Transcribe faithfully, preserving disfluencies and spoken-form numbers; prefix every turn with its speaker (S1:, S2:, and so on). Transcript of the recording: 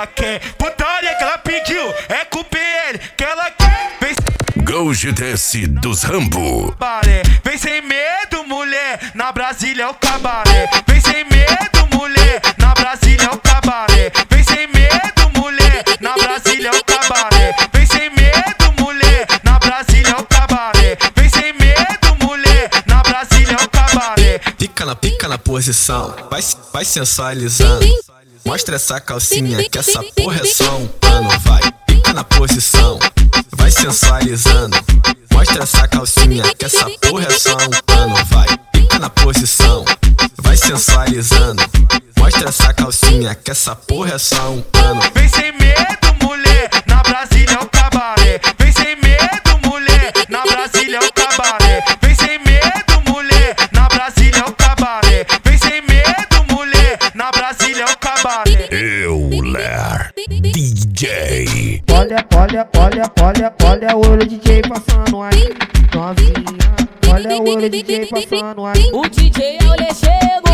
S1: ela quer. Putaria que ela pediu, é com o P L que ela quer. Vem sem
S2: Gol G D S dos Rambo.
S1: cabaré, vem sem medo, mulher, na Brasília é o cabaré. Vem sem medo, mulher, na Brasília é o cabaré. Vem sem medo, mulher, na Brasília é o cabaré. Vem sem medo, mulher, na Brasília é o cabaré. Vem sem medo, mulher, na Brasília é o cabaré.
S3: Pica na pica na posição, vai, vai sensualizando. Mostra essa calcinha que essa porra é só um pano. Vai, pica na posição, vai sensualizando. Mostra essa calcinha que essa porra é só um pano. Vai, pica na posição, vai sensualizando. Mostra essa calcinha que essa porra é só um pano.
S1: Vem sem medo, mulher, na Brasília é o cabaré. Vem sem medo, mulher, na Brasília é o cabaré. Vem sem medo, mulher, na Brasília é o cabaré. Vem sem medo, mulher, na Brasília é o cabaré.
S2: Euler D J.
S4: Olha, olha, olha, olha, olha o olho D J passando aí, novinha. Olha o olho D J passando aí.
S5: O D J Euler chegou.